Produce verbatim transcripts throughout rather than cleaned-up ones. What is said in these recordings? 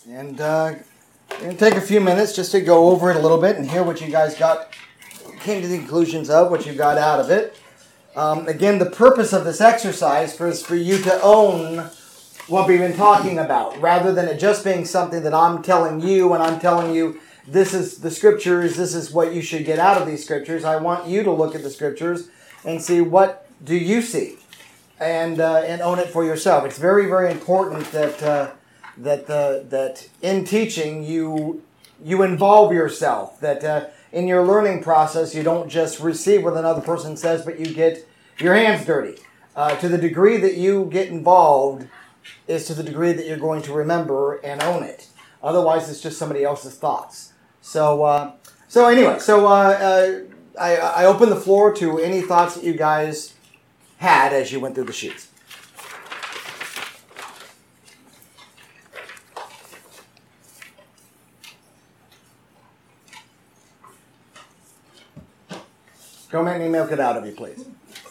And uh, I'm going to take a few minutes just to go over it a little bit and hear what you guys got, came to the conclusions of, what you got out of it. Um, again, the purpose of this exercise is for you to own what we've been talking about, rather than it just being something that I'm telling you and I'm telling you this is the scriptures, this is what you should get out of these scriptures. I want you to look at the scriptures and see what do you see, and uh, and own it for yourself. It's very, very important that uh, that uh, that in teaching you you involve yourself. That uh, in your learning process you don't just receive what another person says, but you get your hands dirty. Uh, to the degree that you get involved is to the degree that you're going to remember and own it. Otherwise, it's just somebody else's thoughts. So, uh, so anyway, so uh, uh, I, I open the floor to any thoughts that you guys had as you went through the sheets. Go make me milk it out of you, please.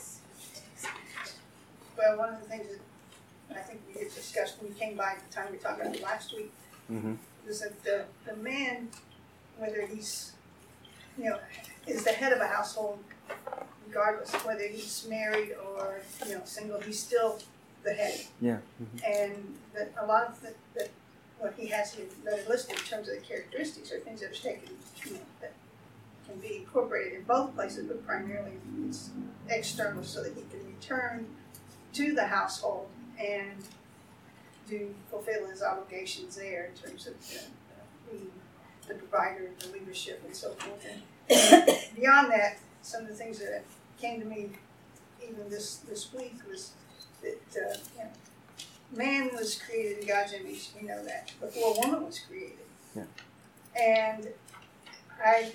Well, one of the things that I think we had discussed when we came by at the time we talked about it last week, mm-hmm. is that the, the man, whether he's, you know, is the head of a household, regardless of whether he's married or, you know, single, he's still the head. Yeah. Mm-hmm. And that a lot of the, that what he has here that are listed in terms of the characteristics are things that are taken, you know, that can be incorporated in both places, but primarily it's external so that he can return to the household and do fulfill his obligations there in terms of the, the, the provider, the leadership, and so forth. And beyond that, some of the things that came to me even this, this week was that uh, you know, man was created in God's image. We know that before woman was created. Yeah. And I,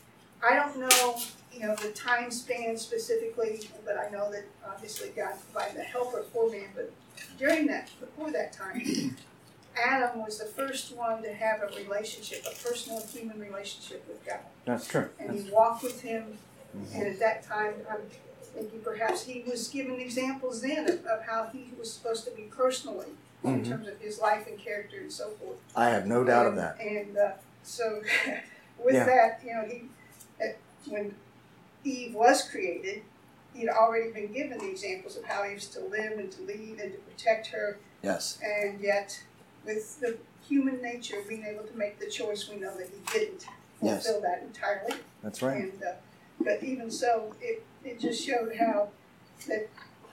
I don't know. You know, the time span specifically, but I know that obviously God provided a helper for man. But during that, before that time, Adam was the first one to have a relationship, a personal human relationship with God. That's true. And That's he walked with him, mm-hmm. and at that time, I'm thinking perhaps he was given examples then of, of how he was supposed to be personally, mm-hmm. in terms of his life and character and so forth. I have no doubt and, of that. And uh, so, with yeah. that, you know, he uh, when Eve was created, he had already been given the examples of how he was to live and to lead and to protect her. Yes. And yet, with the human nature being able to make the choice, we know that he didn't fulfill yes. that entirely. That's right. And uh, but even so, it, it just showed how that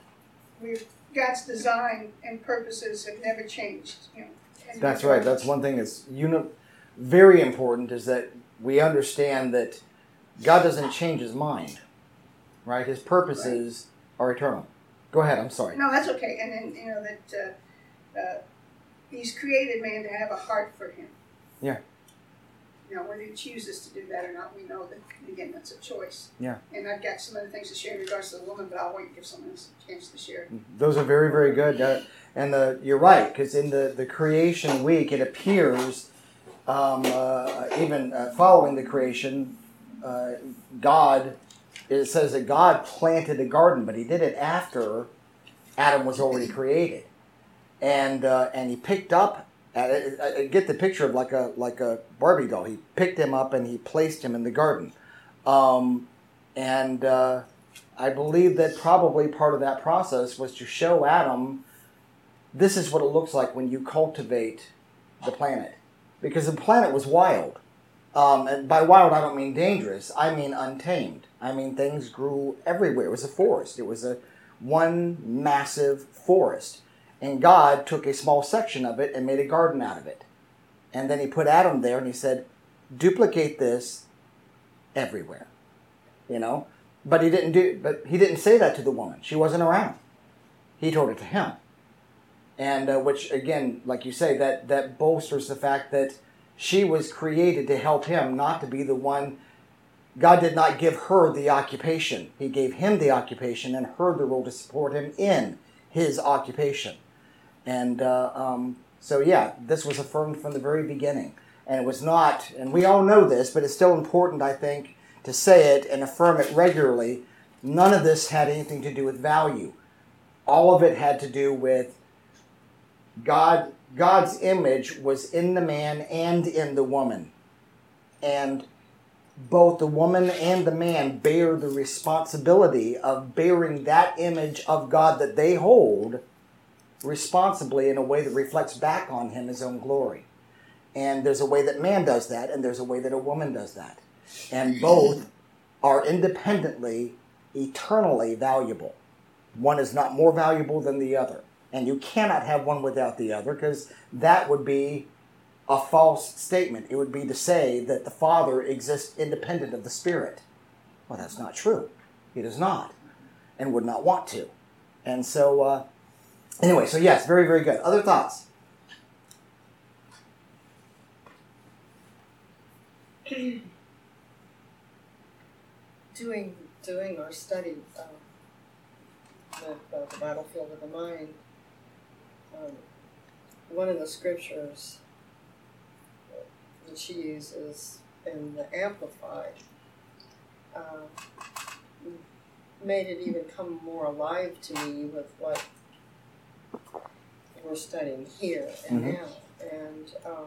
we've God's design and purposes have never changed. You know. That's right. That's one thing that's uni- very important is that we understand that God doesn't change his mind, right? His purposes right. are eternal. Go ahead. I'm sorry. No, that's okay. And then, you know, that uh, uh, he's created man to have a heart for him. Yeah. You know, whether he chooses to do that or not, we know that, again, that's a choice. Yeah. And I've got some other things to share in regards to the woman, but I'll wait and give someone else a chance to share. Those are very, very good. Uh, and the, you're right, because in the, the creation week, it appears, um, uh, even uh, following the creation, Uh, God, it says that God planted a garden, but he did it after Adam was already created. And uh, and he picked up, I, I get the picture of like a like a Barbie doll. He picked him up and he placed him in the garden. Um, and uh, I believe that probably part of that process was to show Adam, this is what it looks like when you cultivate the planet. Because the planet was wild. Um, and by wild, I don't mean dangerous. I mean untamed. I mean things grew everywhere. It was a forest. It was a one massive forest. And God took a small section of it and made a garden out of it. And then he put Adam there and he said, duplicate this everywhere. You know? But he didn't do. But he didn't say that to the woman. She wasn't around. He told it to him. And uh, which, again, like you say, that, that bolsters the fact that she was created to help him, not to be the one. God did not give her the occupation. He gave him the occupation and her the role to support him in his occupation. And uh, um, so, yeah, this was affirmed from the very beginning. And it was not, and we all know this, but it's still important, I think, to say it and affirm it regularly. None of this had anything to do with value. All of it had to do with God God's image was in the man and in the woman. And both the woman and the man bear the responsibility of bearing that image of God that they hold responsibly in a way that reflects back on him his own glory. And there's a way that man does that, and there's a way that a woman does that. And both are independently, eternally valuable. One is not more valuable than the other. And you cannot have one without the other, because that would be a false statement. It would be to say that the Father exists independent of the Spirit. Well, that's not true. He does not, and would not want to. And so, uh, anyway, so yes, very, very good. Other thoughts? Doing doing our study um, with uh, the battlefield of the mind, um, one of the scriptures that she uses in the Amplified uh, made it even come more alive to me with what we're studying here and mm-hmm. now. And um,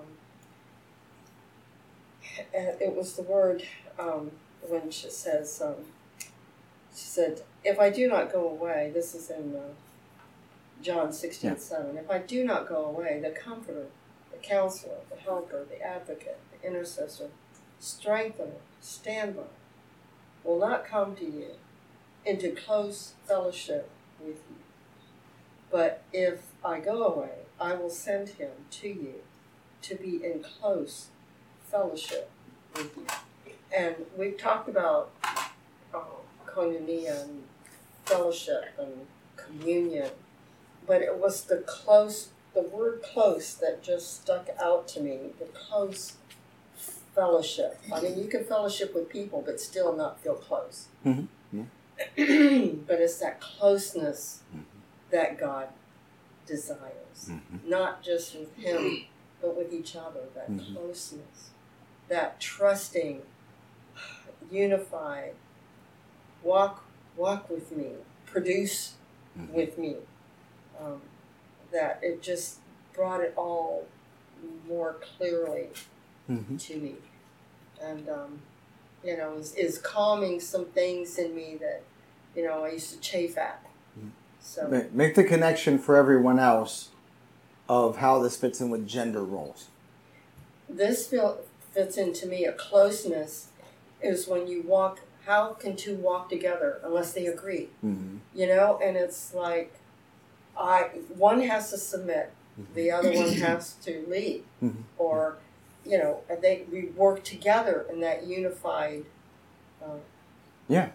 it was the word um, when she says, um, she said, if I do not go away, this is in uh, John sixteen yeah. seven, if I do not go away, the Comforter, the Counselor, the Helper, the Advocate, the Intercessor, Strengthener, Standby, will not come to you into close fellowship with you. But if I go away, I will send him to you to be in close fellowship with you. And we've talked about uh, koinonia and fellowship and communion, but it was the close, the word close that just stuck out to me, the close fellowship. I mean, you can fellowship with people, but still not feel close. Mm-hmm. Yeah. But it's that closeness mm-hmm. that God desires, mm-hmm. not just with him, but with each other, that mm-hmm. closeness, that trusting, unified, walk walk with me, produce mm-hmm. with me, um, that it just brought it all more clearly mm-hmm. to me. And, um, you know, is, is calming some things in me that, you know, I used to chafe at. So make the connection for everyone else of how this fits in with gender roles. This feel, fits into me, a closeness is when you walk, how can two walk together unless they agree? Mm-hmm. You know, and it's like, I one has to submit, mm-hmm. the other one has to lead. Mm-hmm. Or, you know, they we work together in that unified uh, yeah.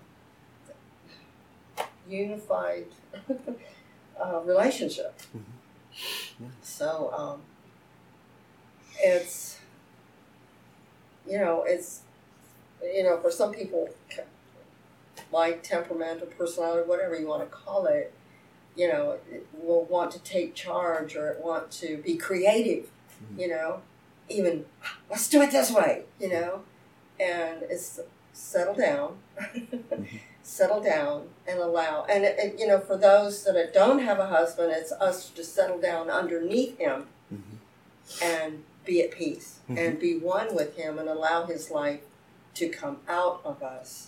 unified uh, relationship. Mm-hmm. Yeah. So um, it's, you know, it's, you know, for some people, like temperament or personality, whatever you want to call it, you know, it will want to take charge or want to be creative, mm-hmm. you know, even, let's do it this way, you know, and it's settle down, mm-hmm. settle down and allow, and, and, you know, for those that don't have a husband, it's us to settle down underneath him mm-hmm. and be at peace mm-hmm. and be one with him and allow his life to come out of us.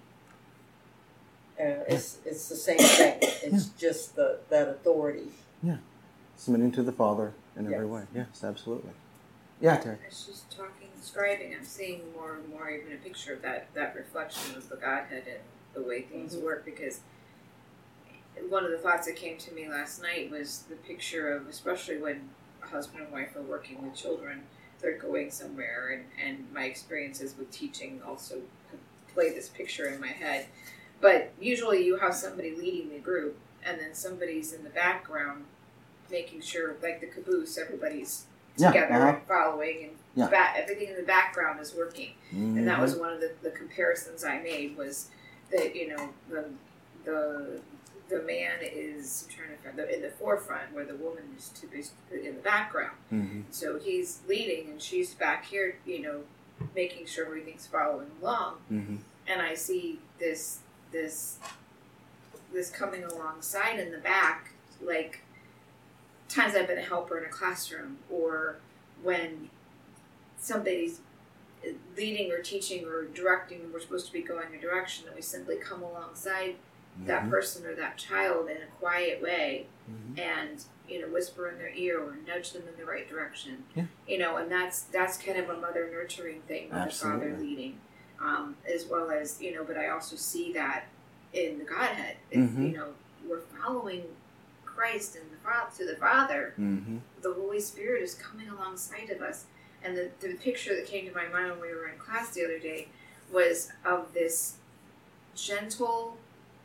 Uh, it's it's the same thing. It's yeah. just the that authority. Yeah, submitting to the Father in yes. every way. Yes, absolutely. Yeah, Terry. I was just talking, describing. I'm seeing more and more, even a picture of that that reflection of the Godhead and the way things mm-hmm. work. Because one of the thoughts that came to me last night was the picture of, especially when a husband and wife are working with children, they're going somewhere, and, and my experiences with teaching also play this picture in my head. But usually you have somebody leading the group, and then somebody's in the background making sure, like the caboose, everybody's together yeah, uh-huh. and following, and yeah. ba- everything in the background is working. Mm-hmm. And that was one of the, the comparisons I made, was that, you know, the the the man is I'm trying to find the, in the forefront, where the woman is to be in the background. Mm-hmm. So he's leading, and she's back here, you know, making sure everything's following along. Mm-hmm. And I see this this this coming alongside in the back, like times I've been a helper in a classroom, or when somebody's leading or teaching or directing, and we're supposed to be going a direction, and we simply come alongside mm-hmm. that person or that child in a quiet way mm-hmm. and, you know, whisper in their ear or nudge them in the right direction. Yeah. You know, and that's that's kind of a mother nurturing thing with Absolutely. the father leading, um, as well as, you know, but I also see that in the Godhead. Mm-hmm. You know, we're following Christ and the Father to the Father. Mm-hmm. The Holy Spirit is coming alongside of us. And the, the picture that came to my mind when we were in class the other day was of this gentle,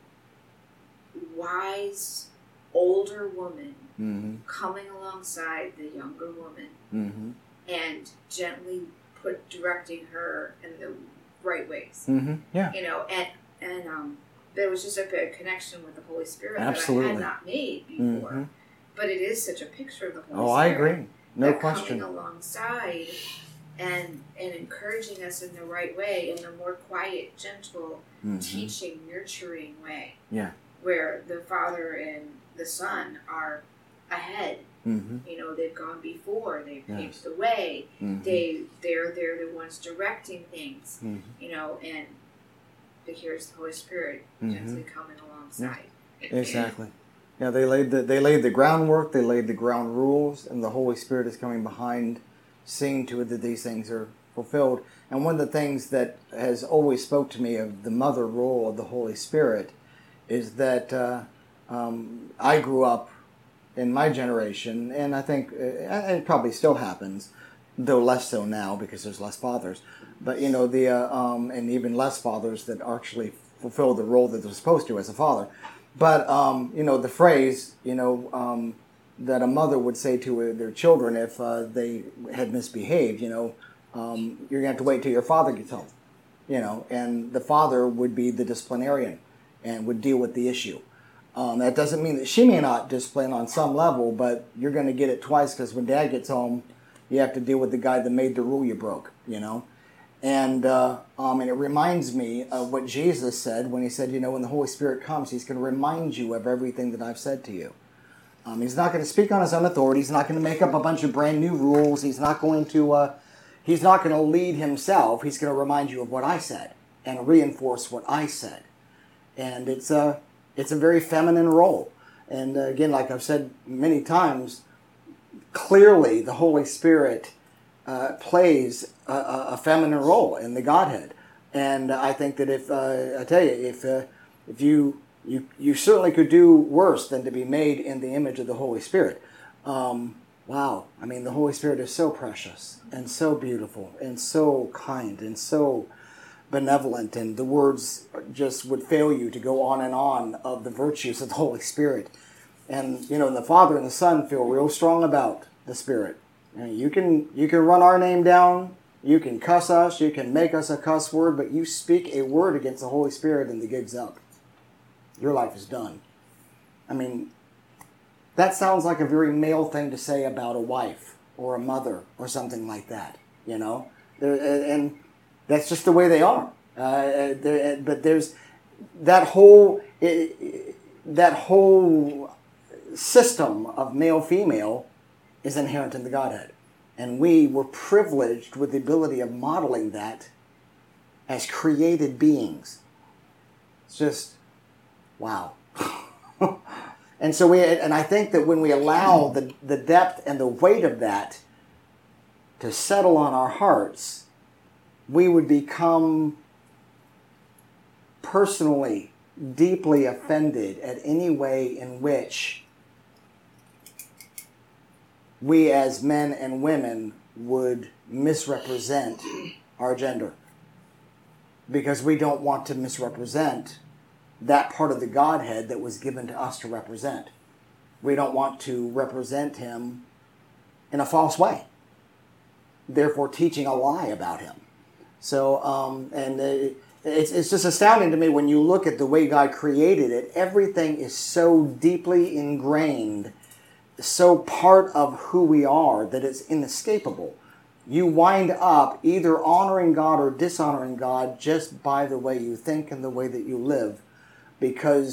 wise, older woman mm-hmm. coming alongside the younger woman mm-hmm. and gently put directing her in the right ways. Mm-hmm. Yeah. You know, and and um, there was just a, a connection with the Holy Spirit Absolutely. that I had not made before. Mm-hmm. But it is such a picture of the Holy oh, Spirit. Oh, I agree. No that question. Coming alongside and and encouraging us in the right way, in a more quiet, gentle, mm-hmm. teaching, nurturing way. Yeah. Where the Father and the Son are ahead. Mm-hmm. You know, they've gone before. They've yes. paved the way. Mm-hmm. They they're they're the ones directing things. Mm-hmm. You know, and here's the Holy Spirit mm-hmm. gently coming alongside. Yeah. Exactly. Yeah, they laid the they laid the groundwork, they laid the ground rules, and the Holy Spirit is coming behind, seeing to it that these things are fulfilled. And one of the things that has always spoke to me of the mother role of the Holy Spirit is that uh, um, I grew up in my generation, and I think uh, it probably still happens, though less so now because there's less fathers. But you know the uh, um, and even less fathers that actually fulfill the role that they're supposed to as a father. But, um, you know, the phrase, you know, um, that a mother would say to their children if uh, they had misbehaved, you know, um, you're going to have to wait till your father gets home, you know, and the father would be the disciplinarian and would deal with the issue. Um, that doesn't mean that she may not discipline on some level, but you're going to get it twice because when dad gets home, you have to deal with the guy that made the rule you broke, you know. And uh, um, and it reminds me of what Jesus said when he said, you know, when the Holy Spirit comes, he's going to remind you of everything that I've said to you. Um, he's not going to speak on his own authority. He's not going to make up a bunch of brand new rules. He's not going to uh, he's not going to lead himself. He's going to remind you of what I said and reinforce what I said. And it's a, it's a very feminine role. And uh, again, like I've said many times, clearly the Holy Spirit Uh, plays a, a feminine role in the Godhead, and I think that if uh, I tell you, if uh, if you you you certainly could do worse than to be made in the image of the Holy Spirit. Um, wow, I mean, the Holy Spirit is so precious and so beautiful and so kind and so benevolent, and the words just would fail you to go on and on of the virtues of the Holy Spirit. And you know, the Father and the Son feel real strong about the Spirit. You can you can run our name down, you can cuss us, you can make us a cuss word, but you speak a word against the Holy Spirit and the gig's up. Your life is done. I mean, that sounds like a very male thing to say about a wife or a mother or something like that, you know? And that's just the way they are. Uh, but there's that whole that whole system of male-female is inherent in the Godhead. And we were privileged with the ability of modeling that as created beings. It's just, wow. And so we, and I think that when we allow the, the depth and the weight of that to settle on our hearts, we would become personally deeply offended at any way in which we as men and women would misrepresent our gender. Because we don't want to misrepresent that part of the Godhead that was given to us to represent. We don't want to represent him in a false way, therefore teaching a lie about him. So, um, and it, it's, it's just astounding to me when you look at the way God created it. Everything is so deeply ingrained, so part of who we are, that it's inescapable. You wind up either honoring God or dishonoring God just by the way you think and the way that you live, because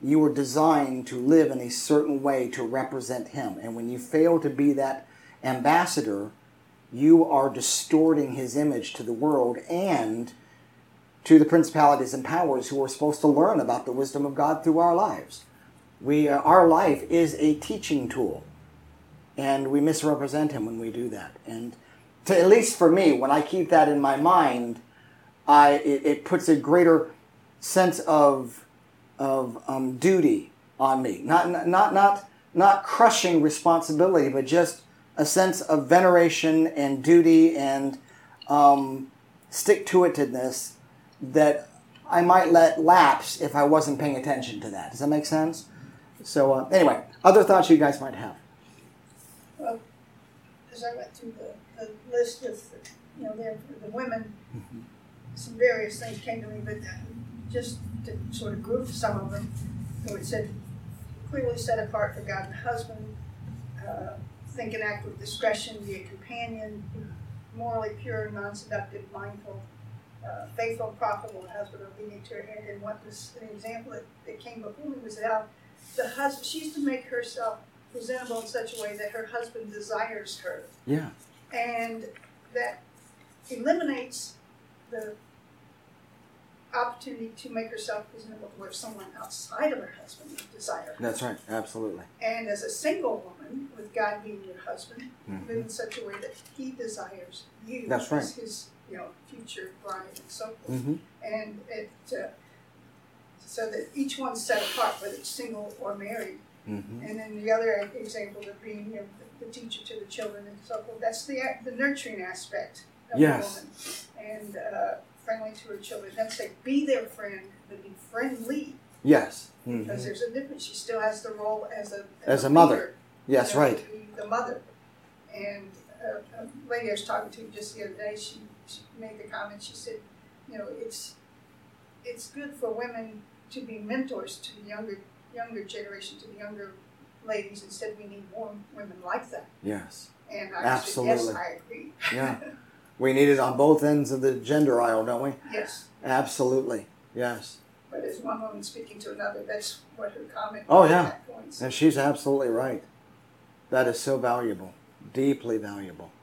You were designed to live in a certain way to represent him. And when you fail to be that ambassador, you are distorting his image to the world and to the principalities and powers who are supposed to learn about the wisdom of God through our lives. We, uh, our life is a teaching tool, and we misrepresent him when we do that. And to, at least for me, when I keep that in my mind, I it, it puts a greater sense of of um, duty on me. Not not not not crushing responsibility, but just a sense of veneration and duty and um, stick-to-itedness that I might let lapse if I wasn't paying attention to that. Does that make sense? So uh, anyway, other thoughts you guys might have? Well, as I went through the, the list of, you know, the, the women, mm-hmm. some various things came to me, but just to sort of group some of them, so it said, clearly set apart for God and husband, uh, think and act with discretion, be a companion, morally pure, non-seductive, mindful, uh, faithful, profitable husband, obedient to her head. And what was an example that, that came before me was how the husband, she used to make herself presentable in such a way that her husband desires her. Yeah. And that eliminates the opportunity to make herself presentable to where someone outside of her husband would desire her. That's right, absolutely. And as a single woman, with God being your husband, mm-hmm. live in such a way that he desires you That's right. as his, you know, future bride and so forth. Mm-hmm. And it, uh, so that each one's set apart, whether it's single or married. Mm-hmm. And then the other example of being, you know, the, the teacher to the children and so forth. That's the the nurturing aspect of yes. a woman. And uh, friendly to her children. Then say, be their friend, but be friendly. Yes. Mm-hmm. Because there's a difference. She still has the role as a as, as a, a mother. Leader. Yes, you know, right. To be the mother. And uh, a lady I was talking to just the other day, she, she made the comment. She said, you know, it's it's good for women to be mentors to the younger younger generation, to the younger ladies. Instead, we need more women like that. Yes. And I absolutely. said, yes, I agree. Yeah. We need it on both ends of the gender aisle, don't we? Yes. Absolutely. Yes. But as one woman speaking to another, that's what her comment oh, was yeah. at that point. So. And she's absolutely right. That is so valuable. Deeply valuable.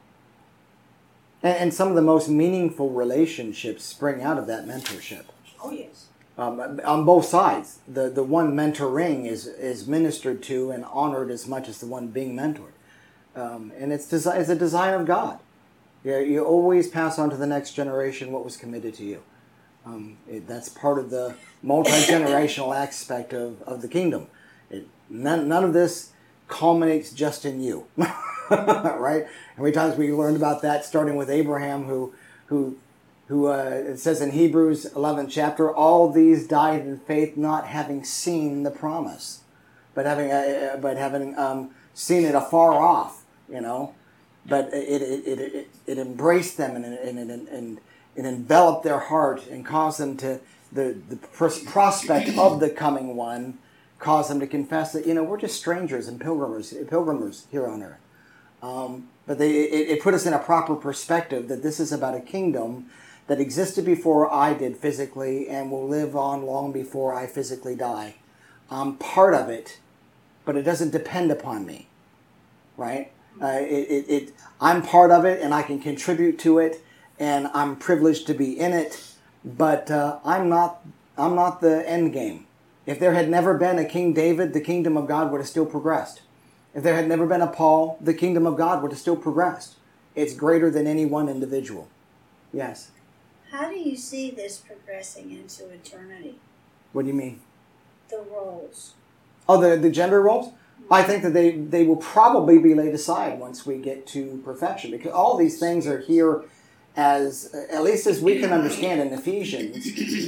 And, and some of the most meaningful relationships spring out of that mentorship. Oh, yes. Um, on both sides. The the one mentoring is, is ministered to and honored as much as the one being mentored. Um, and it's, desi- it's a design of God. You, you always pass on to the next generation what was committed to you. Um, it, that's part of the multi-generational aspect of, of the kingdom. It, none, none of this culminates just in you. Right? How many times we learned about that, starting with Abraham, who who who uh, it says in Hebrews eleventh chapter, all these died in faith, not having seen the promise, but having uh, but having um, seen it afar off. You know, but it it it it, it embraced them and and, and and it enveloped their heart and caused them to the the prospect of the coming one caused them to confess that, you know, we're just strangers and pilgrimers pilgrimers here on earth. Um, but they it, it put us in a proper perspective that this is about a kingdom that existed before I did physically and will live on long before I physically die. I'm part of it, but it doesn't depend upon me, right? Uh, it, it, it, I'm part of it and I can contribute to it and I'm privileged to be in it, but uh, I'm not I'm not the end game. If there had never been a King David, the kingdom of God would have still progressed. If there had never been a Paul, the kingdom of God would have still progressed. It's greater than any one individual. Yes? How do you see this progressing into eternity? What do you mean? The roles. Oh, the, the gender roles? I think that they, they will probably be laid aside once we get to perfection, because all these things are here as, at least as we can understand in Ephesians,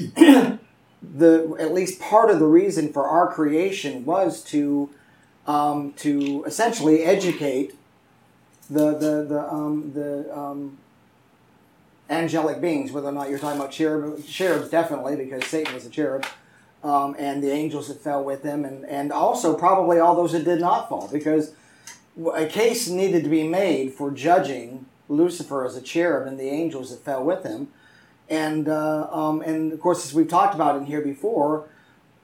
the at least part of the reason for our creation was to um, to essentially educate the the the um, the um, angelic beings, whether or not you're talking about cherub, cherubs, definitely, because Satan was a cherub, um, and the angels that fell with him, and, and also probably all those that did not fall, because a case needed to be made for judging Lucifer as a cherub and the angels that fell with him. And, uh, um, and of course, as we've talked about in here before,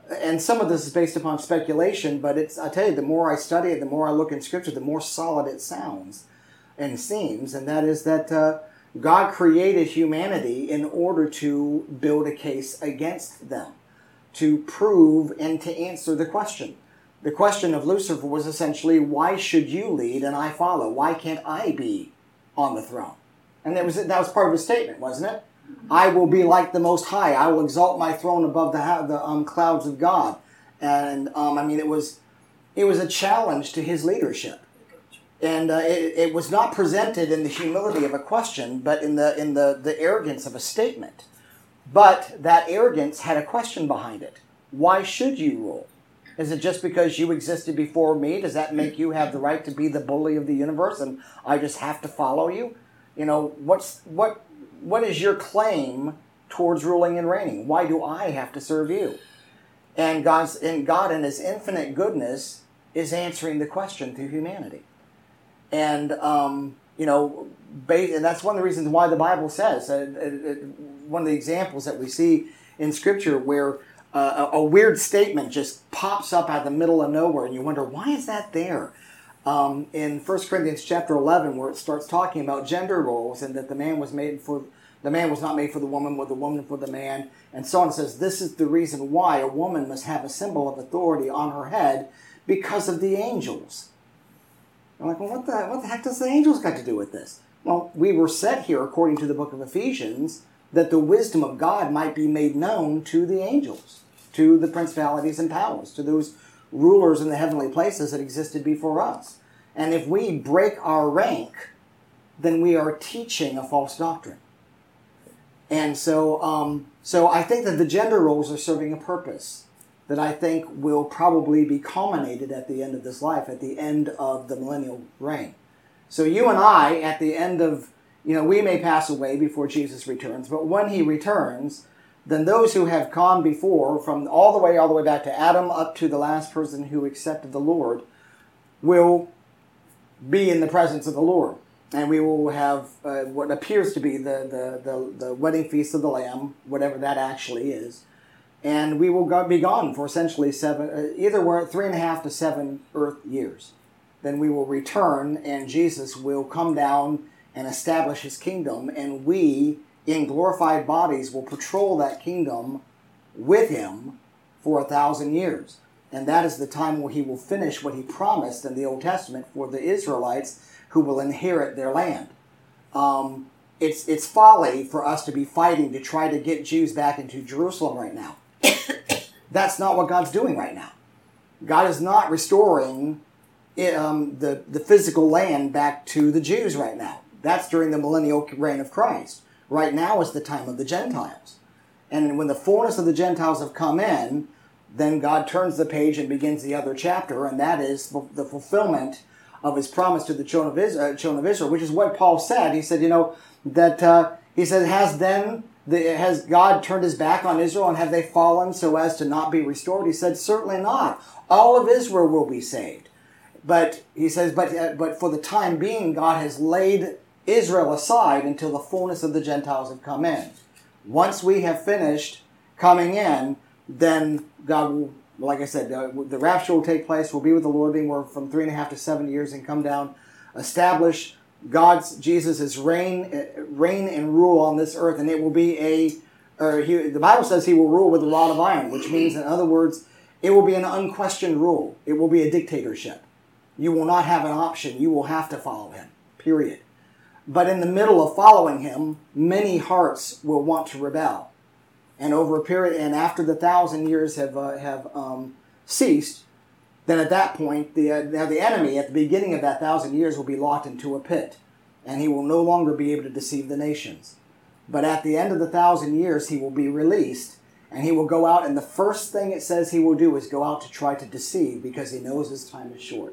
and some of this is based upon speculation, but it's, I tell you, the more I study it, the more I look in Scripture, the more solid it sounds and seems, and that is that uh, God created humanity in order to build a case against them, to prove and to answer the question. The question of Lucifer was essentially, why should you lead and I follow? Why can't I be on the throne? And that was that was part of his statement, wasn't it? I will be like the Most High. I will exalt my throne above the the um, clouds of God. And um, I mean, it was it was a challenge to his leadership, and uh, it, it was not presented in the humility of a question, but in the in the the arrogance of a statement. But that arrogance had a question behind it. Why should you rule? Is it just because you existed before me? Does that make you have the right to be the bully of the universe, and I just have to follow you? You know, what's what? What is your claim towards ruling and reigning? Why do I have to serve you? And God's and God in His infinite goodness is answering the question through humanity. And um, you know, and that's one of the reasons why the Bible says uh, uh, one of the examples that we see in Scripture where uh, a, a weird statement just pops up out of the middle of nowhere, and you wonder, why is that there? Um, in First Corinthians chapter eleven, where it starts talking about gender roles and that the man was made for the man was not made for the woman, but the woman for the man, and so on. It says this is the reason why a woman must have a symbol of authority on her head because of the angels. I'm like, well, what the what the heck does the angels got to do with this? Well, we were set here, according to the book of Ephesians, that the wisdom of God might be made known to the angels, to the principalities and powers, to those rulers in the heavenly places that existed before us. And if we break our rank, then we are teaching a false doctrine. And so um, so I think that the gender roles are serving a purpose that I think will probably be culminated at the end of this life, at the end of the millennial reign. So you and I, at the end of, you know, we may pass away before Jesus returns, but when He returns, then those who have gone before, from all the way, all the way back to Adam up to the last person who accepted the Lord, will be in the presence of the Lord. And we will have uh, what appears to be the, the, the, the wedding feast of the Lamb, whatever that actually is. And we will go, be gone for essentially seven, uh, either we're at three and a half to seven earth years. Then we will return, and Jesus will come down and establish His kingdom, and we, in glorified bodies, will patrol that kingdom with Him for a thousand years. And that is the time where He will finish what He promised in the Old Testament for the Israelites who will inherit their land. Um, it's, it's folly for us to be fighting to try to get Jews back into Jerusalem right now. That's not what God's doing right now. God is not restoring um, the, the physical land back to the Jews right now. That's during the millennial reign of Christ. Right now is the time of the Gentiles. And when the fullness of the Gentiles have come in, then God turns the page and begins the other chapter, and that is the fulfillment of His promise to the children of Israel, children of Israel, which is what Paul said. He said, you know, that uh, he said, has then the, has God turned His back on Israel, and have they fallen so as to not be restored? He said, certainly not. All of Israel will be saved. But he says, but uh, but for the time being, God has laid Israel aside until the fullness of the Gentiles have come in. Once we have finished coming in, then God will, like I said, uh, the rapture will take place. We'll be with the Lord being from three and a half to seven years and come down, establish God's, Jesus' reign, uh, reign and rule on this earth. And it will be a, or he, the Bible says He will rule with a rod of iron, which means, in other words, it will be an unquestioned rule. It will be a dictatorship. You will not have an option. You will have to follow Him, period. But in the middle of following Him, many hearts will want to rebel. And over a period, and after the thousand years have uh, have um, ceased, then at that point, the uh, now the enemy at the beginning of that thousand years will be locked into a pit, and he will no longer be able to deceive the nations. But at the end of the thousand years, he will be released, and he will go out, and the first thing it says he will do is go out to try to deceive, because he knows his time is short.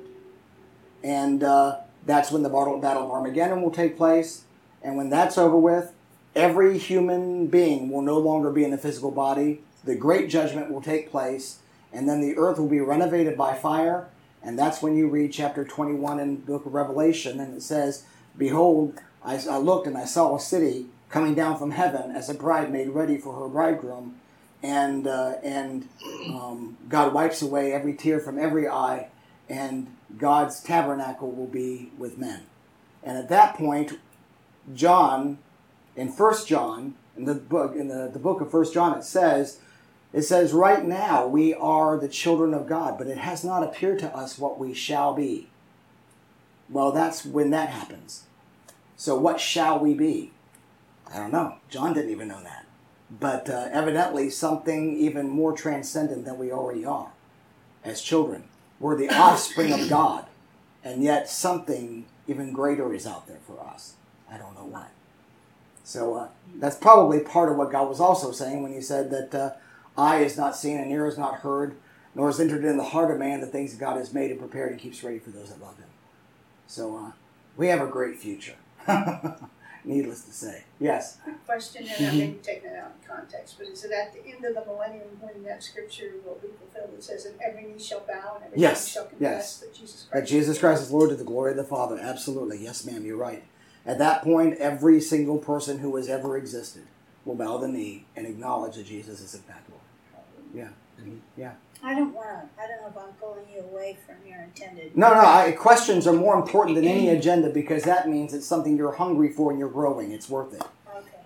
And uh, that's when the battle, battle of Armageddon will take place, and when that's over with, every human being will no longer be in a physical body. The great judgment will take place, and then the earth will be renovated by fire. And that's when you read chapter twenty-one in the book of Revelation, and it says, behold, I, I looked and I saw a city coming down from heaven as a bride made ready for her bridegroom. and uh, and um, God wipes away every tear from every eye, and God's tabernacle will be with men. And at that point, John, in First John, in the book in the, the book of First John, it says, it says, right now we are the children of God, but it has not appeared to us what we shall be. Well, that's when that happens. So what shall we be? I don't know. John didn't even know that. But uh, evidently something even more transcendent than we already are as children. We're the offspring of God, and yet something even greater is out there for us. I don't know what. So uh, that's probably part of what God was also saying when he said that uh, eye is not seen and ear is not heard, nor is entered in the heart of man the things that God has made and prepared and keeps ready for those that love him. So uh, we have a great future. Needless to say. Yes? Quick question, and I may be taking it out of context, but is it at the end of the millennium when that scripture will be fulfilled? It says, and every knee shall bow and every Yes, tongue shall confess yes. that Jesus Christ That Jesus Christ is Lord to the glory of the Father. Absolutely. Yes, ma'am, you're right. At that point, every single person who has ever existed will bow the knee and acknowledge that Jesus is in fact Lord. Yeah. Mhm. Yeah. I don't want to, I don't know if I'm pulling you away from your intended. No, no, I, questions are more important than any agenda because that means it's something you're hungry for and you're growing. It's worth it. Okay.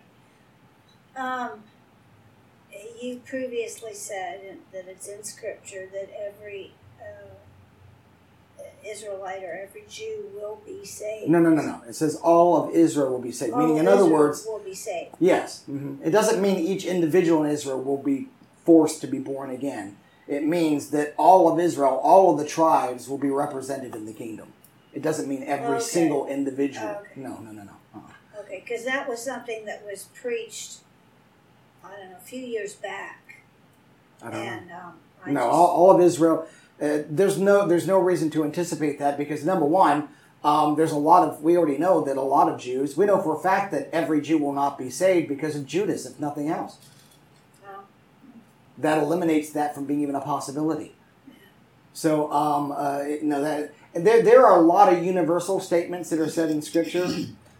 Um, you previously said that it's in Scripture that every uh, Israelite or every Jew will be saved. No, no, no, no. It says all of Israel will be saved. All Meaning, in Israel other words, will be saved. yes. Mm-hmm. It doesn't mean each individual in Israel will be forced to be born again. It means that all of Israel, all of the tribes will be represented in the kingdom. It doesn't mean every Okay. single individual. Okay. No, no, no, no. Uh-uh. Okay, because that was something that was preached, I don't know, a few years back. I don't and, know. Um, I No, just, all, all of Israel. Uh, there's no, there's no reason to anticipate that because number one, um, there's a lot of. We already know that a lot of Jews. We know for a fact that every Jew will not be saved because of Judas, if nothing else. Oh. That eliminates that from being even a possibility. So, um, uh, you know that and there there are a lot of universal statements that are said in Scripture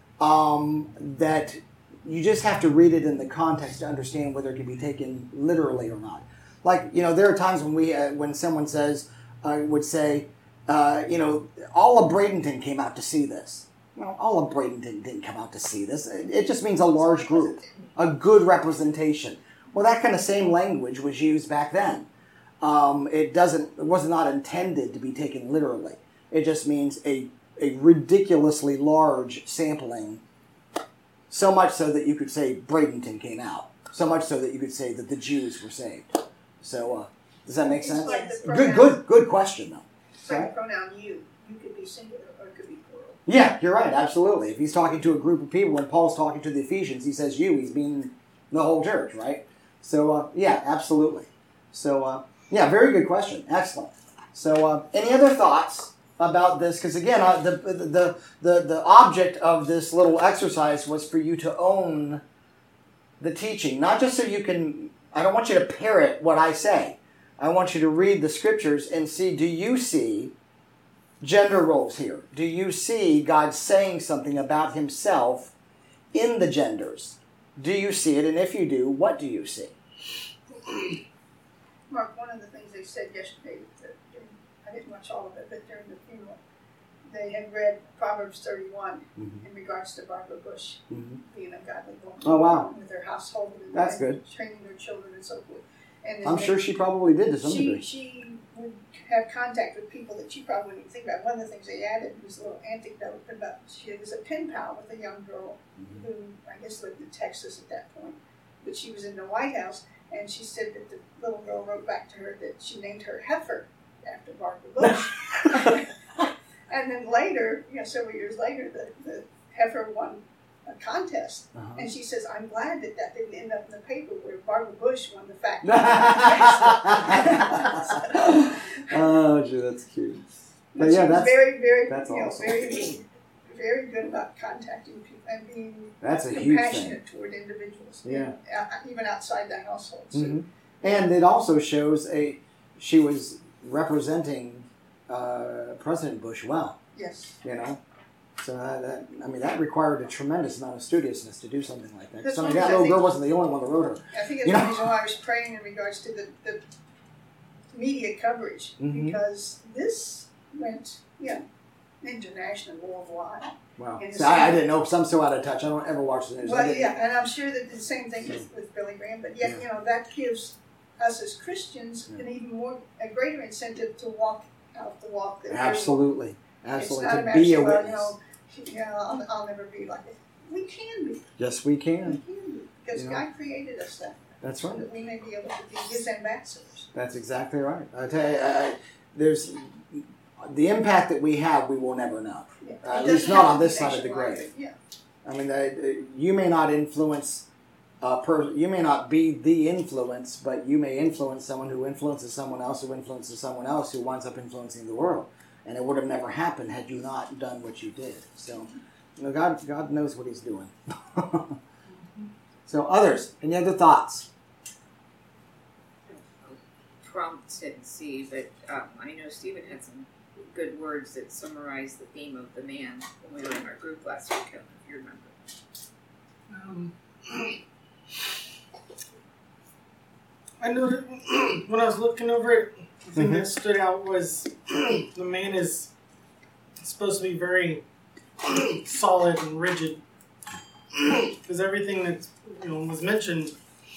um, that you just have to read it in the context to understand whether it can be taken literally or not. Like, you know, there are times when we uh, when someone says uh, would say, uh, you know, all of Bradenton came out to see this. Well, all of Bradenton didn't come out to see this. It just means a large group, a good representation. Well, that kind of same language was used back then. Um, it doesn't. It was not intended to be taken literally. It just means a a ridiculously large sampling. So much so that you could say Bradenton came out. So much so that you could say that the Jews were saved. So uh, does that make It's sense? like the Good, pronoun- good, good question though. It's like the pronoun you. You could be singular or it could be plural. Yeah, you're right. Absolutely. If he's talking to a group of people, when Paul's talking to the Ephesians, he says you. He's meaning the whole church, right? So uh, yeah, absolutely. So uh, yeah, very good question. Excellent. So uh, any other thoughts about this? Because again, uh, the, the the the object of this little exercise was for you to own the teaching, not just so you can. I don't want you to parrot what I say. I want you to read the Scriptures and see, do you see gender roles here? Do you see God saying something about himself in the genders? Do you see it? And if you do, what do you see? Mark, one of the things they said yesterday, that during, I didn't watch all of it, but during the funeral, they had read Proverbs thirty-one Mm-hmm. in regards to Barbara Bush Mm-hmm. being a godly woman. Oh, wow. With her household and, That's and good. training her children and so forth. And I'm then sure she probably did to some she, degree. she would have contact with people that she probably wouldn't even think about. One of the things they added was a little anecdote about she was a pen pal with a young girl Mhm. who I guess lived in Texas at that point. But she was in the White House, and she said that the little girl wrote back to her that she named her Heifer after Barbara Bush. And then later, you know, several years later, the, the Heifer won a contest. Uh-huh. And she says, I'm glad that that didn't end up in the paper where Barbara Bush won the fact. Oh, gee, that's cute. But But yeah, she was that's very, very, that's you know, awesome. very, very good about contacting people and being that's a huge thing. compassionate toward individuals. Yeah. Uh, even outside the household. So Mhm. And it also shows a she was representing uh, President Bush well. yes. You know, So uh, that, I mean, that required a tremendous amount of studiousness to do something like that. That's So I mean, one that thing I little girl think- wasn't the only one that wrote her. I think that's You the know? reason why I was praying in regards to the, the media coverage, Mhm. because this went, yeah, international, worldwide. Wow. And So I, I it's- didn't know, because I'm so out of touch. I don't ever watch the news. I Well, didn't- yeah, and I'm sure that the same thing with, with Billy Graham, but yet, Yeah. you know, that gives us as Christians Yeah. an even more, a greater incentive to walk out the walk that we're Absolutely. It's Absolutely. not a To matter be a of, well, witness. you know, yeah, I'll, I'll never be like it. We can be. Yes, we We can. can be. Because Yeah. God created us that way, That's so right. that we may be able to be His ambassadors. That's exactly right. I tell you, I, I- there's the impact that we have, we will never know. Yeah. Uh, at It least doesn't not have on to be this side of the nationwide, grave. but Yeah. I mean, uh, you may not influence a per- you may not be the influence, but you may influence someone who influences someone else who influences someone else who winds up influencing the world. And it would have never happened had you not done what you did. So, you know, God, God knows what He's doing. So, others, any other thoughts? Prompt and see, but um, I know Stephen had some good words that summarized the theme of the man when we were in our group last week. I don't know if you remember. Um, I know that when I was looking over it, the thing Mhm. that stood out was the man is supposed to be very solid and rigid, because everything that you know was mentioned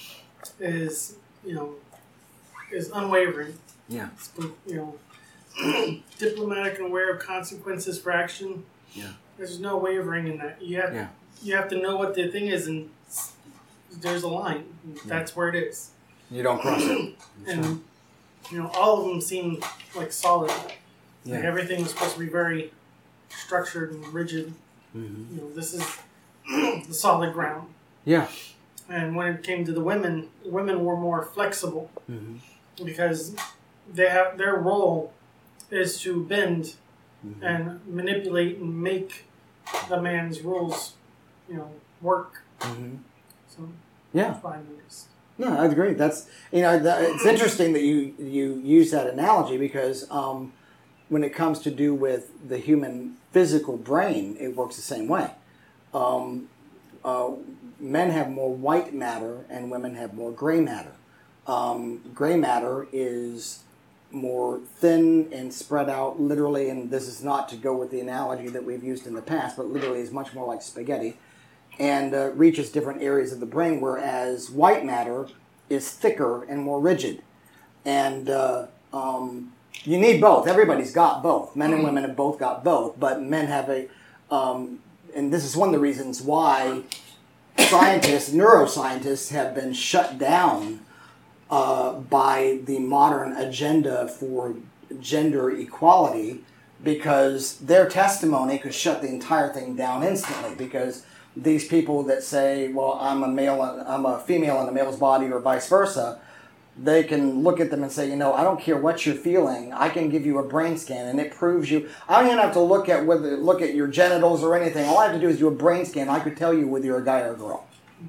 is you know is unwavering. Yeah. It's, you know, diplomatic and aware of consequences for action. Yeah. There's no wavering in that. You have Yeah. you have to know what the thing is, and there's a line. And that's where it is. You don't cross it. And you know, all of them seem like solid. Like Yeah. everything was supposed to be very structured and rigid. Mm-hmm. You know, this is the solid ground. Yeah. And when it came to the women, the women were more flexible Mm-hmm. because they have their role is to bend Mm-hmm. and manipulate and make the man's rules, you know, work. Mm-hmm. So Yeah. that's what I noticed. No, I agree. That's you know, that, it's interesting that you you use that analogy because um, when it comes to do with the human physical brain, it works the same way. Um, uh, men have more white matter and women have more gray matter. Um, gray matter is more thin and spread out, literally, and this is not to go with the analogy that we've used in the past, but literally is much more like spaghetti, and uh, reaches different areas of the brain, whereas white matter is thicker and more rigid. And uh, um, you need both. Everybody's got both. Men and women have both got both, but men have a, um, and this is one of the reasons why scientists, neuroscientists, have been shut down uh, by the modern agenda for gender equality, because their testimony could shut the entire thing down instantly. Because these people that say, well, I'm a male, I'm a female in a male's body, or vice versa, they can look at them and say, you know, I don't care what you're feeling. I can give you a brain scan, and it proves you. I don't even have to look at whether look at your genitals or anything. All I have to do is do a brain scan. I could tell you whether you're a guy or a girl.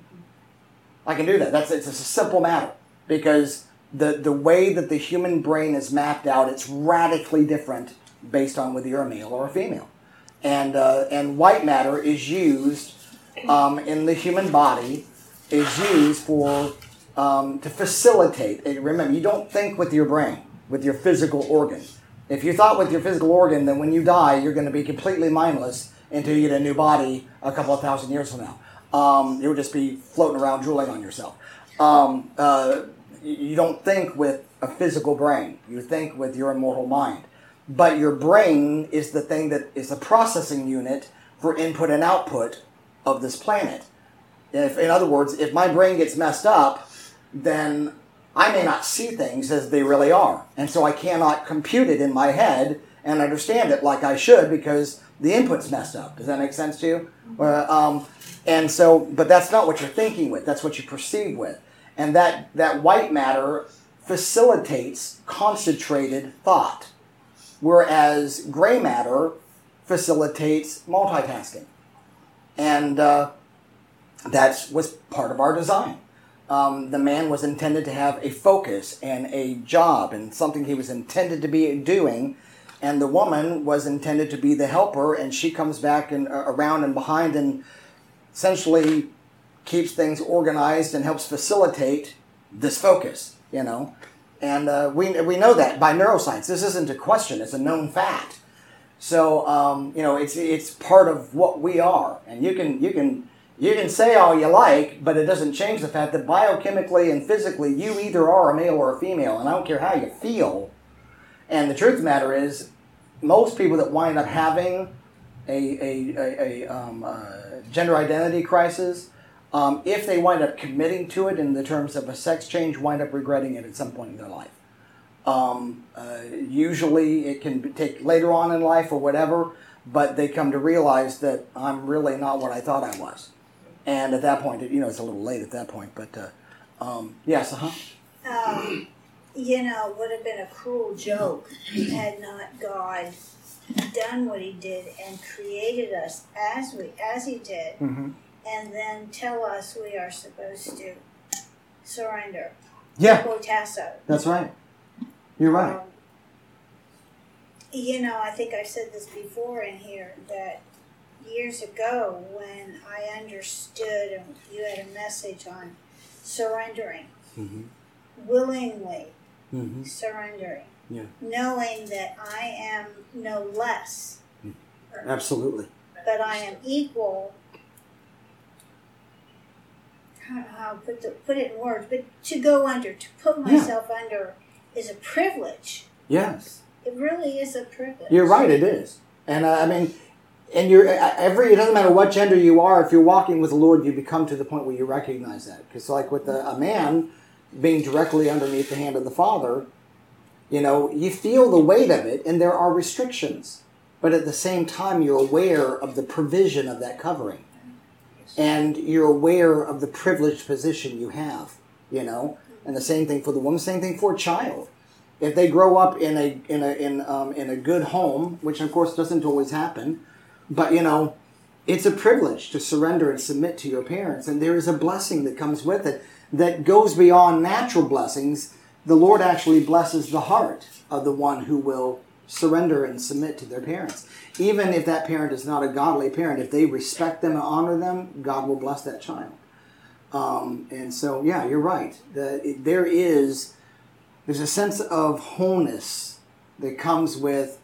I can do that. That's it's a simple matter, because the the way that the human brain is mapped out, it's radically different based on whether you're a male or a female. And uh, and white matter is used um, in the human body, is used for um, to facilitate. And remember, you don't think with your brain, with your physical organ. If you thought with your physical organ, then when you die, you're going to be completely mindless until you get a new body a couple of thousand years from now. Um, you'll just be floating around drooling on yourself. Um, uh, you don't think with a physical brain. You think with your immortal mind. But your brain is the thing that is the processing unit for input and output of this planet. If, in other words, if my brain gets messed up, then I may not see things as they really are. And so I cannot compute it in my head and understand it like I should, because the input's messed up. Does that make sense to you? Uh, um, and so, but that's not what you're thinking with. That's what you perceive with. And that, that white matter facilitates concentrated thought, whereas gray matter facilitates multitasking. And uh, that was part of our design. Um, the man was intended to have a focus and a job and something he was intended to be doing, and the woman was intended to be the helper, and she comes back and uh, around and behind and essentially keeps things organized and helps facilitate this focus, you know. And uh, we we know that by neuroscience. This isn't a question; it's a known fact. So um, you know, it's it's part of what we are, and you can you can you can say all you like, but it doesn't change the fact that biochemically and physically, you either are a male or a female, and I don't care how you feel. And the truth of the matter is, most people that wind up having a a, a, a um, uh, gender identity crisis, um, if they wind up committing to it in the terms of a sex change, wind up regretting it at some point in their life. Um, uh, usually it can be, take later on in life or whatever, but they come to realize that I'm really not what I thought I was. And at that point, you know, it's a little late at that point, but uh, um, yes, uh-huh. Um, you know, it would have been a cruel joke had not God done what he did and created us as we as he did, Mm-hmm. and then tell us we are supposed to surrender. Yeah, Potasso. that's right. You're right. Um, you know, I think I've said this before in here, that years ago when I understood and you had a message on surrendering, Mm-hmm. willingly Mm-hmm. surrendering, Yeah. knowing that I am no less, Absolutely. but I am equal. I don't know how to put, the, put it in words, but to go under, to put myself under is a privilege. Yes. It really is a privilege. You're right, it is. And uh, I mean, and you're uh, every, it doesn't matter what gender you are, if you're walking with the Lord, you become to the point where you recognize that. Because like with the, a man being directly underneath the hand of the Father, you know, you feel the weight of it, and there are restrictions. But at the same time, you're aware of the provision of that covering. And you're aware of the privileged position you have, you know. And the same thing for the woman, same thing for a child. If they grow up in a in a in um in a good home, which of course doesn't always happen, but you know, it's a privilege to surrender and submit to your parents, and there is a blessing that comes with it that goes beyond natural blessings. The Lord actually blesses the heart of the one who will surrender and submit to their parents. Even if that parent is not a godly parent, if they respect them and honor them, God will bless that child. Um, and so, yeah, you're right. The, it, there is there's a sense of wholeness that comes with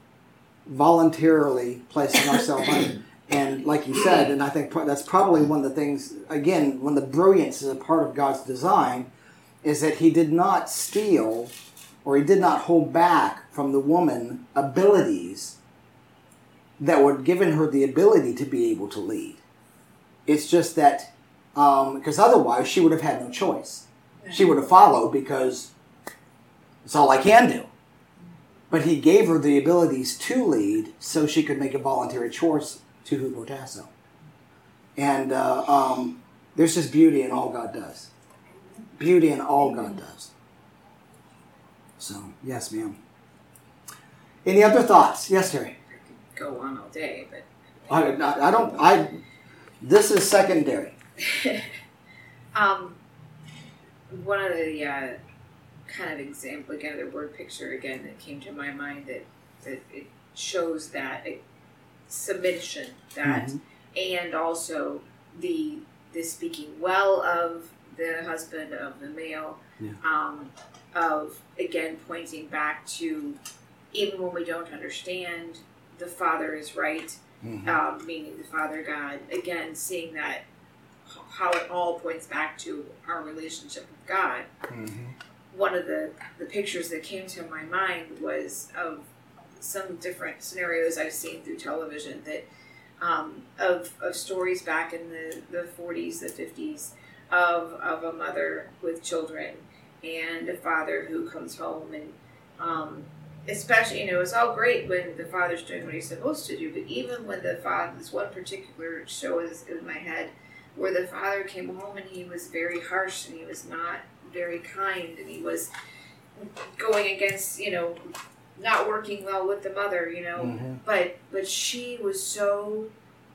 voluntarily placing ourselves under. And like you said, and I think that's probably one of the things, again, one of the brilliance is a part of God's design, is that he did not steal or he did not hold back from the woman abilities that were given her the ability to be able to lead. It's just that, um, because otherwise she would have had no choice. She would have followed because it's all I can do. But he gave her the abilities to lead so she could make a voluntary choice to hupotasso. And uh, um, there's just beauty in all God does. Beauty in all God does. So, yes, ma'am. Any other thoughts? Yes, Terry. I could go on all day, but I, I, I don't. I. This is secondary. um, one of the uh, kind of example again, the word picture again that came to my mind that that it shows that it, submission that, Mm-hmm. and also the the speaking well of the husband, of the male, Yeah. um, of again pointing back to even when we don't understand, the Father is right. Mm-hmm. Um, meaning the Father God, again, seeing that how it all points back to our relationship with God. Mm-hmm. One of the, the pictures that came to my mind was of some different scenarios I've seen through television that um, of, of stories back in the, the forties, the fifties of, of a mother with children and a father who comes home and um, especially, you know, it's all great when the father's doing what he's supposed to do, but even when the father, this one particular show is in my head, where the father came home and he was very harsh and he was not very kind and he was going against, you know, not working well with the mother, you know, Mm-hmm. but but she was so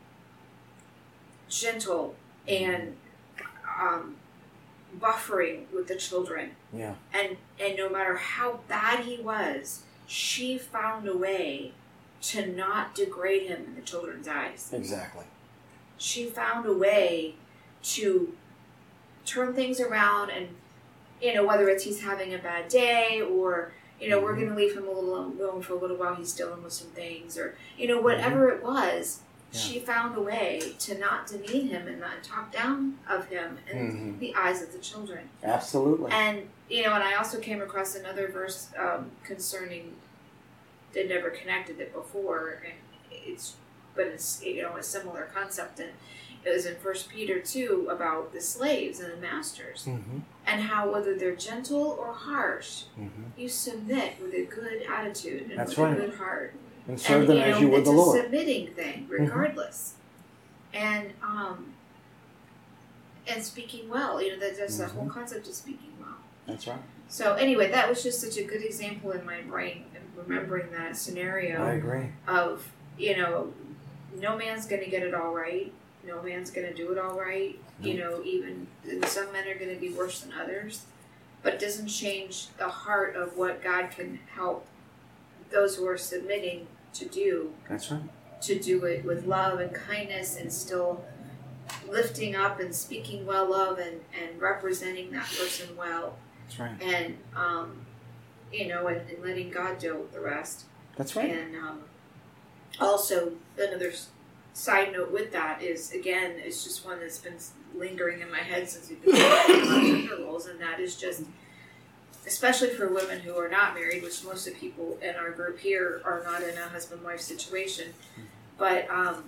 gentle and um, buffering with the children. Yeah. And and no matter how bad he was, she found a way to not degrade him in the children's eyes. Exactly. She found a way to turn things around, and, you know, whether it's he's having a bad day, or, you know, we're going to leave him a little alone for a little while, he's dealing with some things, or, you know, whatever it was, yeah. she found a way to not demean him and not talk down of him in mm-hmm. the eyes of the children. Absolutely. And, you know, and I also came across another verse um, concerning, they never connected it before, and it's, but it's, you know, a similar concept, and it was in First Peter two about the slaves and the masters, mm-hmm. and how whether they're gentle or harsh, mm-hmm. you submit with a good attitude and That's with right. a good heart. And serve and, them you know, as you would the Lord. It's a submitting thing, regardless. Mm-hmm. And um, and speaking well, you know, that, that's mm-hmm. the whole concept of speaking well. That's right. So anyway, that was just such a good example in my brain, remembering that scenario. I agree. Of, you know, no man's going to get it all right. No man's going to do it all right. You know, even some men are going to be worse than others. But it doesn't change the heart of what God can help those who are submitting to do. That's right. To do it with love and kindness, and still lifting up and speaking well of, and, and representing that person well. That's right. And, um, you know, and, and letting God do the rest. That's right. And um, also, another side note with that is, again, it's just one that's been lingering in my head since we've been talking about gender roles, and that is just, especially for women who are not married, which most of the people in our group here are not in a husband-wife situation, but um,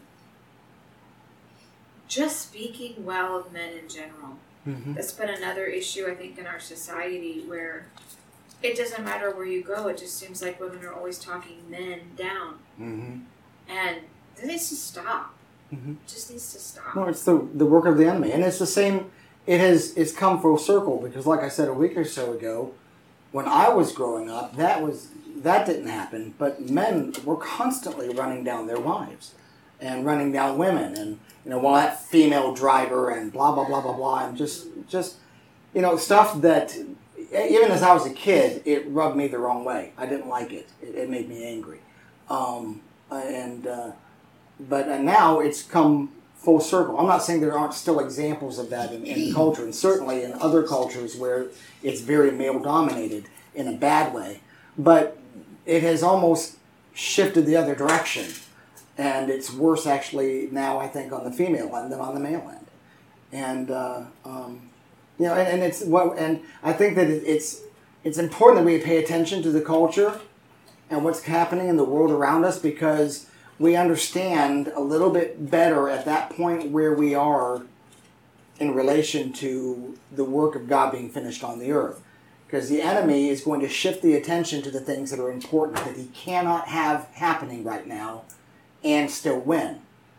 just speaking well of men in general. Mm-hmm. That's been another issue, I think, in our society, where it doesn't matter where you go, it just seems like women are always talking men down. Mm-hmm. And that needs to stop. Mm-hmm. It just needs to stop. No, it's the the work of the enemy. And it's the same, it has it's come full circle, because like I said a week or so ago, when I was growing up, that was that didn't happen, but men were constantly running down their wives and running down women, and, you know, well, that female driver and blah, blah, blah, blah, blah, and just, just, you know, stuff that, even as I was a kid, it rubbed me the wrong way. I didn't like it. It, it made me angry. Um, and, uh, but uh, now it's come full circle. I'm not saying there aren't still examples of that in, in culture, and certainly in other cultures where it's very male-dominated in a bad way, but it has almost shifted the other direction. And it's worse, actually, now, I think, on the female end than on the male end. And, uh, um, you know, and, and it's what, and I think that it's it's important that we pay attention to the culture and what's happening in the world around us, because we understand a little bit better at that point where we are in relation to the work of God being finished on the earth. Because the enemy is going to shift the attention to the things that are important, that he cannot have happening right now, and still win.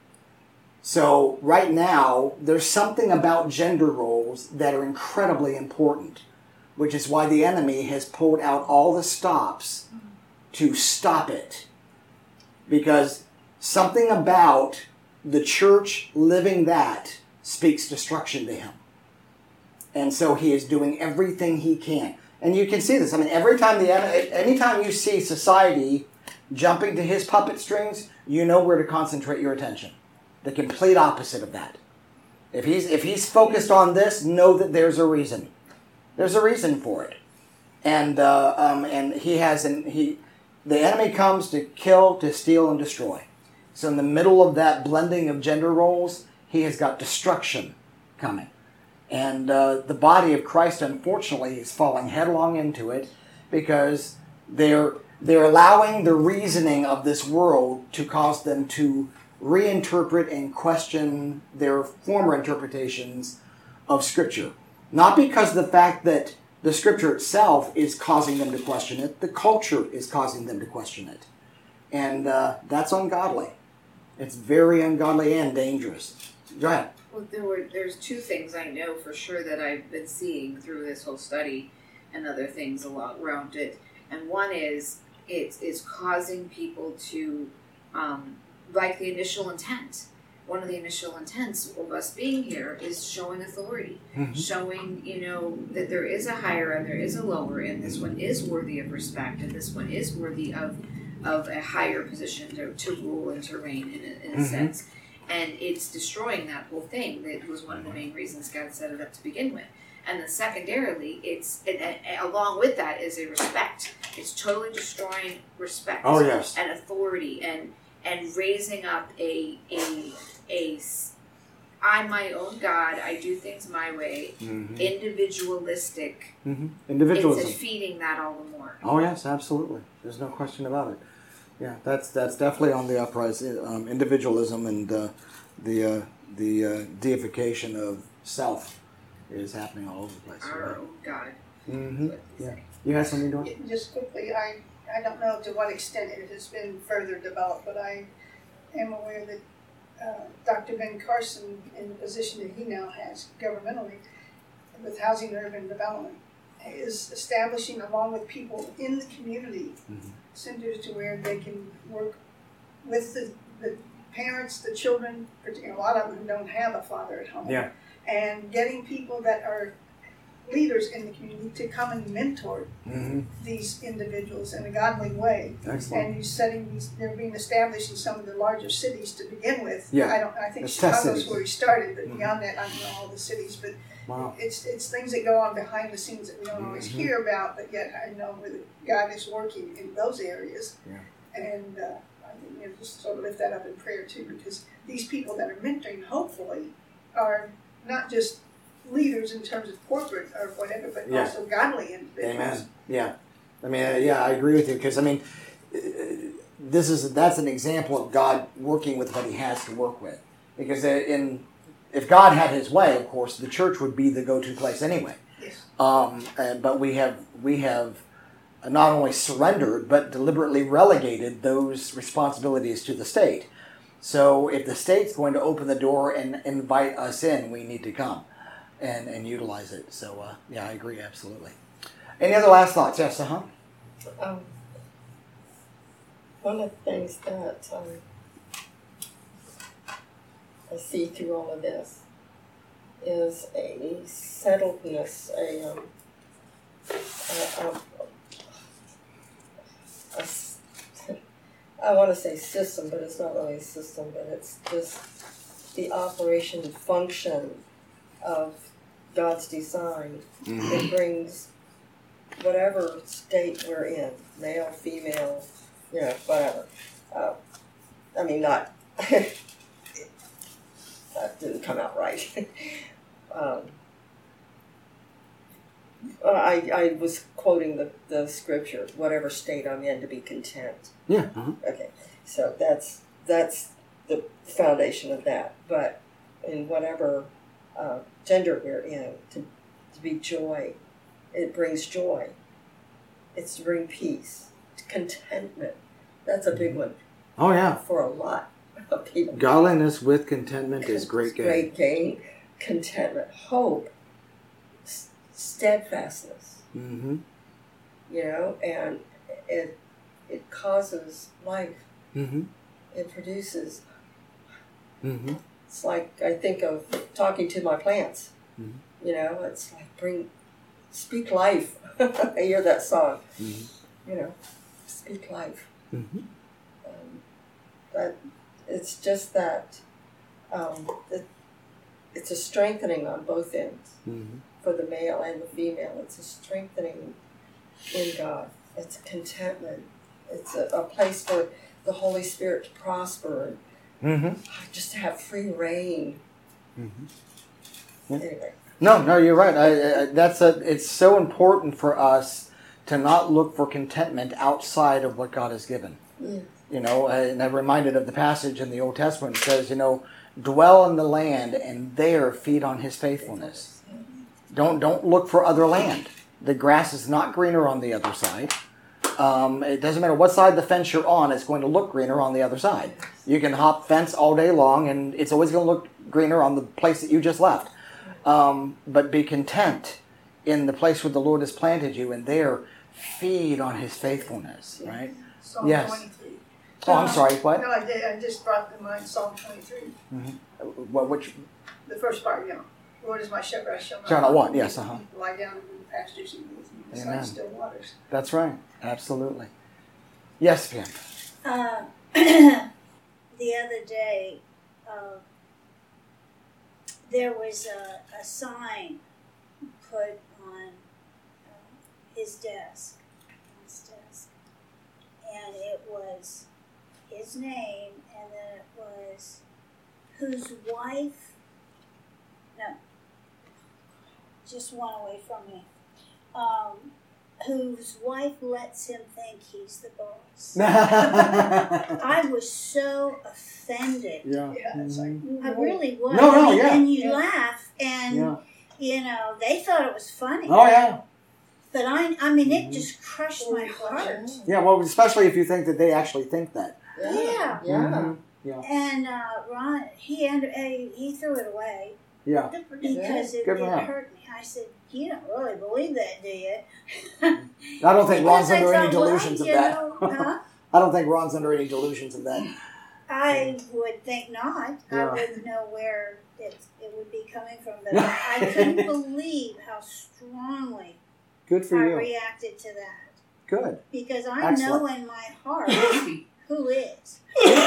So right now, there's something about gender roles that are incredibly important, which is why the enemy has pulled out all the stops to stop it. Because something about the church living that speaks destruction to him. And so he is doing everything he can. And you can see this. I mean, every time the enemy, anytime you see society jumping to his puppet strings, you know where to concentrate your attention. The complete opposite of that. If he's if he's focused on this, know that there's a reason. There's a reason for it, and uh, um, and he has an he. The enemy comes to kill, to steal, and destroy. So in the middle of that blending of gender roles, he has got destruction coming, and uh, the body of Christ, unfortunately, is falling headlong into it, because they're. They're allowing the reasoning of this world to cause them to reinterpret and question their former interpretations of Scripture. Not because of the fact that the Scripture itself is causing them to question it, the culture is causing them to question it. And uh, that's ungodly. It's very ungodly and dangerous. Go ahead. Well, there were there's two things I know for sure that I've been seeing through this whole study, and other things along around it. And one is, it is causing people to, um, like the initial intent, one of the initial intents of us being here is showing authority, Mm-hmm. showing, you know, that there is a higher and there is a lower, and this one is worthy of respect, and this one is worthy of of a higher position to, to rule and to reign in a, in a Mhm. sense. And it's destroying that whole thing. That was one of the main reasons God set it up to begin with. And then secondarily, it's and, and, and along with that is a respect. It's totally destroying respect Oh, yes. and authority, and and raising up a a a. I'm my own God. I do things my way. Mm-hmm. Individualistic. Mm-hmm. It's Individualism. defeating that all the more. Oh yes, absolutely. There's no question about it. Yeah, that's that's definitely on the uprise. Um, individualism and uh, the uh, the uh, deification of self is happening all over the place. Our Right? own God. Mm-hmm. Yeah. You have something to do? Just quickly, I, I don't know to what extent it has been further developed, but I am aware that uh, Doctor Ben Carson, in the position that he now has governmentally with Housing and Urban Development, is establishing, along with people in the community, Mhm. centers to where they can work with the, the parents, the children, particularly a lot of them who don't have a father at home, Yeah. and getting people that are leaders in the community to come and mentor Mm-hmm. these individuals in a godly way. Excellent. And he's setting these, they're being established in some of the larger cities to begin with. Yeah. I don't, I think It's test Chicago's cities. where he started, but Mhm. beyond that, I don't know all the cities, but Wow. it's, it's things that go on behind the scenes that we don't always Mhm. hear about, but yet I know where God is working in those areas. Yeah. And, uh, I think, you know, just sort of lift that up in prayer too, because these people that are mentoring, hopefully, are not just leaders in terms of corporate or whatever, but Yeah. also godly individuals. Amen. Yeah. I mean, uh, yeah, I agree with you because I mean, uh, this is that's an example of God working with what He has to work with. Because in if God had His way, of course, the church would be the go-to place anyway. Yes. Um, and, but we have we have not only surrendered but deliberately relegated those responsibilities to the state. So if the state's going to open the door and invite us in, we need to come and, and utilize it. So uh, yeah, I agree absolutely. Any other last thoughts? Yes, uh huh. Um, one of the things that um, I see through all of this is a settledness, a, um, a, a, a s- I want to say system, but it's not really a system, but it's just the operation and function of God's design. It brings whatever state we're in, male, female, you know, whatever. Uh, I mean, not, that didn't come out right. um, I, I was quoting the, the scripture, whatever state I'm in, to be content. Yeah. Uh-huh. Okay, so that's that's the foundation of that. But in whatever uh, gender we're in, to, to be joy, it brings joy. It's to bring peace, contentment. That's a big one Oh yeah. for a lot of people. Godliness with contentment is great gain. Great gain, contentment, hope, s- steadfastness. Mm-hmm. You know, and it it causes life. Mm-hmm. It produces. Mm-hmm. It's like I think of talking to my plants. Mhm. You know, it's like bring, speak life. I hear that song. Mm-hmm. You know, speak life. Mm-hmm. Um, but it's just that um, it, it's a strengthening on both ends Mm-hmm. for the male and the female. It's a strengthening in God. It's contentment. It's a, a place for the Holy Spirit to prosper and Mm-hmm. just to have free reign. Mm-hmm. Yeah. Anyway. No, no, you're right. I, I, that's a. It's so important for us to not look for contentment outside of what God has given. Yeah. You know, and I'm reminded of the passage in the Old Testament that says, you know, dwell in the land and there feed on His faithfulness. Don't don't look for other land. The grass is not greener on the other side. Um, it doesn't matter what side of the fence you're on; it's going to look greener on the other side. You can hop fence all day long, and it's always going to look greener on the place that you just left. Um, but be content in the place where the Lord has planted you, and there feed on His faithfulness. Right? Psalm Yes. twenty-three. Oh, I'm sorry. What? No, I did. I just brought to mind Psalm twenty-three. What? Which? The first part, you know, Lord is my shepherd, I shall not Shall not want. Yes. Uh huh. lie down in the pastures, he leads me beside Amen. still waters. That's right. Absolutely. Yes, Pam. Uh, the other day, uh, there was a, a sign put on uh, his desk, on his desk, and it was his name, and then it was whose wife. No, just one away from me. Um, whose wife lets him think he's the boss. I was so offended. Yeah. Yeah, it's like, I really was. No, no, I mean, yeah. And you Yeah. laugh, and Yeah. you know they thought it was funny. Oh yeah. But I, I mean, Mhm. it just crushed my heart. Yeah. Well, especially if you think that they actually think that. Yeah. Mhm. And uh, Ron, he under, eh, he threw it away Yeah. because it, Good for it him. hurt me. I said, "You don't really believe that, do you?" I don't think Ron's Because I under any thought, well, delusions of you that. know, huh? I don't think Ron's under any delusions of that. I would think not. Yeah. I wouldn't know where it, it would be coming from, but I, I couldn't believe how strongly Good for I you. reacted to that. Good. Because I know Excellent. in my heart who is.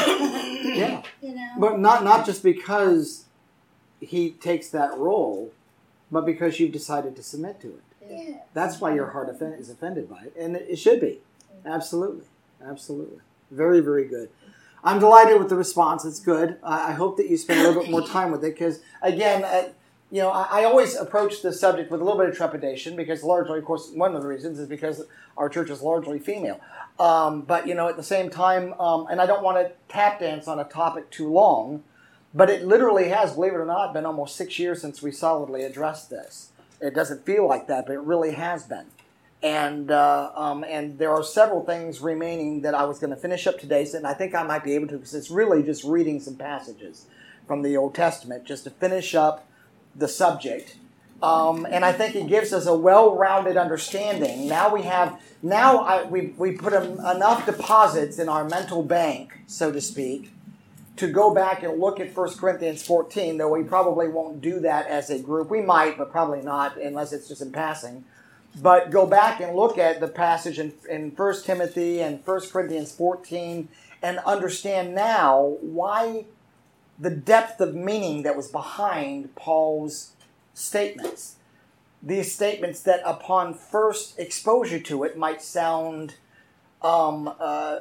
Yeah. You know? But not not just because he takes that role, but because you've decided to submit to it. Yeah. That's why your heart offen- is offended by it, and it, it should be. Absolutely, absolutely, very, very good. I'm delighted with the response. It's good. I, I hope that you spend a little bit more time with it, because again, uh, you know, I, I always approach this subject with a little bit of trepidation, because largely, of course, one of the reasons is because our church is largely female. Um, but you know, at the same time, um, and I don't want to tap dance on a topic too long, but it literally has, believe it or not, been almost six years since we solidly addressed this. It doesn't feel like that, but it really has been. And uh, um, and there are several things remaining that I was going to finish up today, and I think I might be able to, because it's really just reading some passages from the Old Testament just to finish up the subject. Um, and I think it gives us a well-rounded understanding. Now we have, now I, we we put em- enough deposits in our mental bank, so to speak, to go back and look at First Corinthians fourteen, though we probably won't do that as a group. We might, but probably not, unless it's just in passing. But go back and look at the passage in, in First Timothy and First Corinthians fourteen and understand now why the depth of meaning that was behind Paul's statements. These statements that upon first exposure to it might sound um, uh,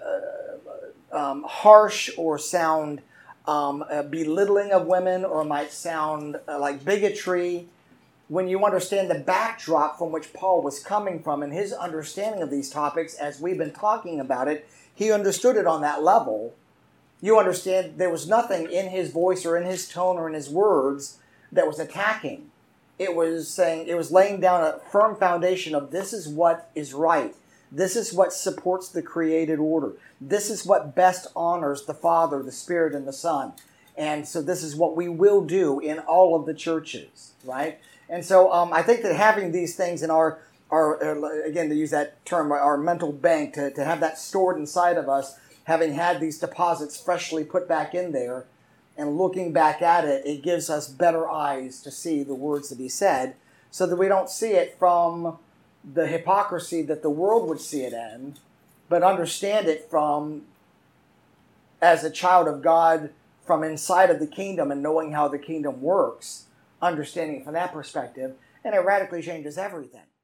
um, harsh or sound um, uh, belittling of women, or might sound uh, like bigotry. When you understand the backdrop from which Paul was coming from and his understanding of these topics as we've been talking about it, he understood it on that level. You understand there was nothing in his voice or in his tone or in his words that was attacking. It was saying, it was laying down a firm foundation of this is what is right. This is what supports the created order. This is what best honors the Father, the Spirit, and the Son. And so this is what we will do in all of the churches, right? And so um, I think that having these things in our, our uh, again, to use that term, our mental bank, to, to have that stored inside of us, having had these deposits freshly put back in there, and looking back at it, it gives us better eyes to see the words that he said, so that we don't see it from the hypocrisy that the world would see it in, but understand it from, as a child of God, from inside of the kingdom and knowing how the kingdom works, understanding it from that perspective, and it radically changes everything.